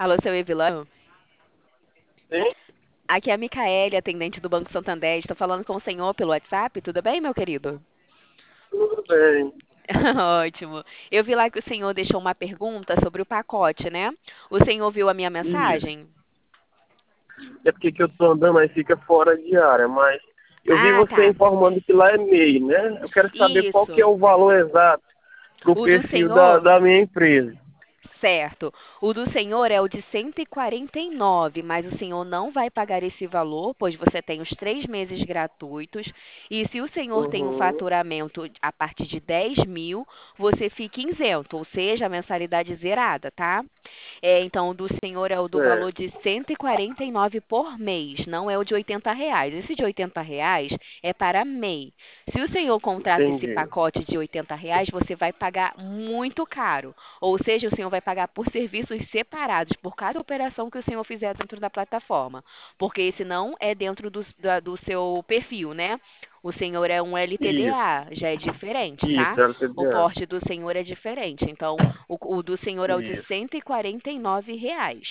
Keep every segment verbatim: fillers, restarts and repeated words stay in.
Alô, seu Evilão? Sim, Aqui é a Micaele, atendente do Banco Santander. Estou falando com o senhor pelo WhatsApp. Tudo bem, meu querido? tudo bem. Ótimo. Eu vi lá que o senhor deixou uma pergunta sobre o pacote, né? O senhor viu a minha Isso. mensagem? É porque que eu tô andando aí fica fora de área, mas eu vi Ah, você tá. informando que lá é MEI, né? Eu quero saber qual que é Isso. o valor exato pro O do perfil da, senhor? da minha empresa. Certo. O do senhor é o de cento e quarenta e nove, mas o senhor não vai pagar esse valor, pois você tem os três meses gratuitos. E se o senhor tem um Uhum. faturamento a partir de dez mil, você fica isento, ou seja, a mensalidade zerada, tá? É, então, o do senhor é o do valor Certo, de cento e quarenta e nove por mês, não é o de oitenta reais. Esse de oitenta reais é para MEI. Se o senhor contrata esse entendi. pacote de oitenta reais, você vai pagar muito caro. Ou seja, o senhor vai pagar por serviços separados, por cada operação que o senhor fizer dentro da plataforma. Porque esse não é dentro do, da- do seu perfil, né? O senhor é um Isso, L T D A, já é diferente, tá? isso, O L T D A. porte do senhor é diferente. Então, o, o do senhor é o de Isso, cento e quarenta e nove reais,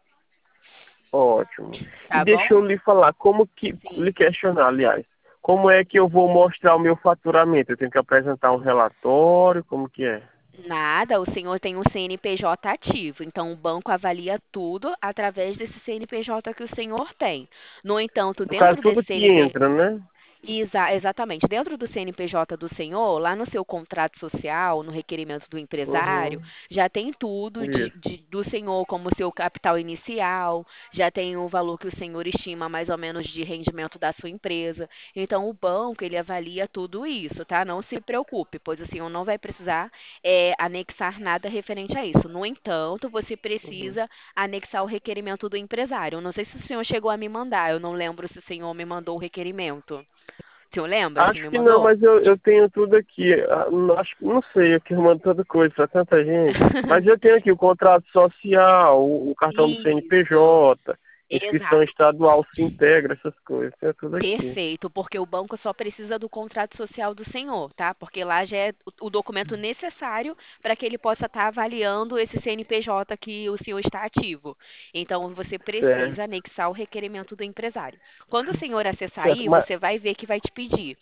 ótimo. E tá deixa bom? eu lhe falar, como que, Sim. lhe questionar, aliás, como é que eu vou mostrar o meu faturamento? Eu tenho que apresentar um relatório, como que é? Nada, o senhor tem um C N P J ativo, então o banco avalia tudo através desse C N P J que o senhor tem. No entanto, No caso, dentro tudo desse que C N P J, entra, né? Exa- exatamente. Dentro do C N P J do senhor, lá no seu contrato social, no requerimento do empresário, Uhum. já tem tudo de- Isso. de- do senhor, como seu capital inicial, já tem o valor que o senhor estima mais ou menos de rendimento da sua empresa. Então, o banco, ele avalia tudo isso, tá? Não se preocupe, pois o senhor não vai precisar é, anexar nada referente a isso. No entanto, você Uhum. precisa anexar o requerimento do empresário. Eu não sei se o senhor chegou a me mandar, eu não lembro se o senhor me mandou o requerimento. O senhor lembra se Acho me que não, mandou? mas eu, eu tenho tudo aqui. Ah, não- Acho que não sei, eu que mando tanta coisa para tanta gente. Mas eu tenho aqui o contrato social, o, o cartão do Isso, C N P J, inscrição exato. estadual, se integra, essas coisas. Tenho tudo aqui. Perfeito, porque o banco só precisa do contrato social do senhor, tá? Porque lá já é o o documento necessário para que ele possa estar avaliando esse C N P J que o senhor está ativo. Então, você Certo, precisa anexar o requerimento do empresário. Quando o senhor acessar certo, aí, mas você vai ver que vai te pedir,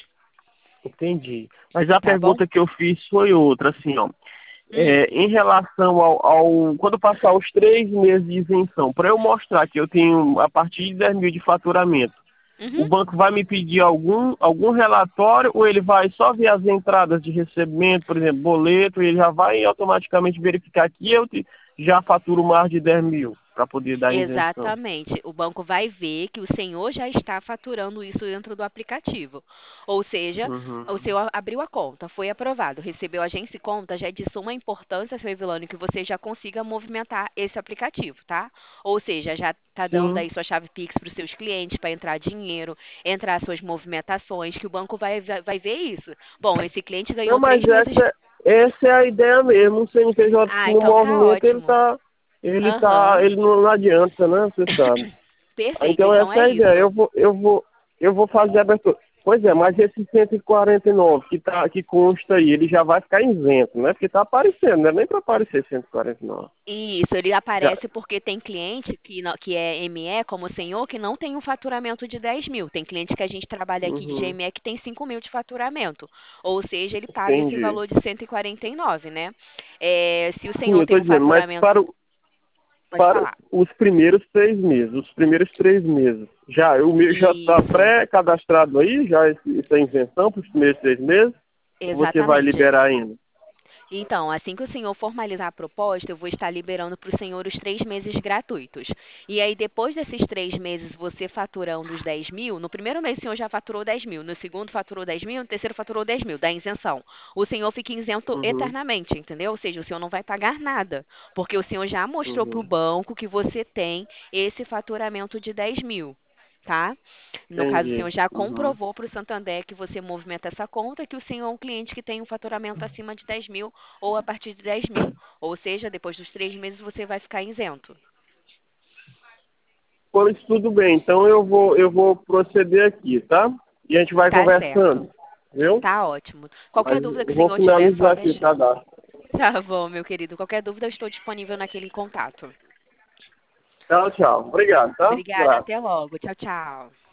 entendi. Mas a tá bom? pergunta que eu fiz foi outra, assim, ó. Hum, É, em relação ao, ao- quando passar os três meses de isenção, para eu mostrar que eu tenho a partir de dez mil de faturamento, o uhum. banco vai me pedir algum, algum relatório ou ele vai só ver as entradas de recebimento, por exemplo, boleto, e ele já vai automaticamente verificar que eu te- já faturo mais de dez mil para poder dar isenção? Exatamente. O banco vai ver que o senhor já está faturando isso dentro do aplicativo. Ou seja, o Uhum. senhor abriu a conta, foi aprovado, recebeu a agência e conta, já é de suma importância, seu Evilânio, que você já consiga movimentar esse aplicativo, tá? Ou seja, já está dando Sim. aí sua chave Pix para os seus clientes para entrar dinheiro, entrar suas movimentações, que o banco vai, vai, vai ver isso. Bom, esse cliente Não, ganhou mas três meses. essa, essa é a ideia mesmo. O C N P J Ah, no então tá movimento, ele ótimo. tá, ele tá, Aham. ele não adianta, né? Você sabe. Ah, Perfeito, então então essa é é a ideia. Eu isso. vou, eu vou, eu vou fazer a abertura. Pois é, mas esse cento e quarenta e nove que, tá, que consta aí, ele já vai ficar isento, né? Porque tá aparecendo, não é nem para aparecer cento e quarenta e nove. Isso, ele Já, aparece porque tem cliente que, não- que é M E, como o senhor, que não tem um faturamento de dez mil. Tem cliente que a gente trabalha aqui de uhum, M E que tem cinco mil de faturamento. Ou seja, ele paga esse entendi. valor de cento e quarenta e nove, né? É, se o Sim, senhor eu tem estou um dizendo, mas faturamento. para, o- Pode para falar. os primeiros três meses, os primeiros três meses, já, o meu já está Isso, pré-cadastrado aí, já esse- essa isenção para os primeiros três meses, ou você vai exatamente. liberar ainda? Então, assim que o senhor formalizar a proposta, eu vou estar liberando para o senhor os três meses gratuitos. E aí, depois desses três meses, você faturando os dez mil, no primeiro mês o senhor já faturou dez mil, no segundo faturou dez mil, no terceiro faturou dez mil, da isenção. O senhor fica isento Uhum, eternamente, entendeu? Ou seja, o senhor não vai pagar nada, porque o senhor já mostrou para o uhum, banco que você tem esse faturamento de dez mil. Tá? No caso, o entendi. senhor já Uhum. comprovou para o Santander que você movimenta essa conta, que o senhor é um cliente que tem um faturamento acima de dez mil ou a partir de dez mil. Ou seja, depois dos três meses você vai ficar isento. Pois tudo bem, então eu vou, eu vou proceder aqui, tá? E a gente vai Tá certo. conversando, viu? Tá ótimo. Qualquer Mas dúvida que eu o vou senhor tiver, é finalizar só me aqui o ach- cadastro. Tá bom, meu querido. Qualquer dúvida, eu estou disponível naquele contato. Tchau, tchau. Obrigado, tá? Obrigada, Graças. até logo. Tchau, tchau.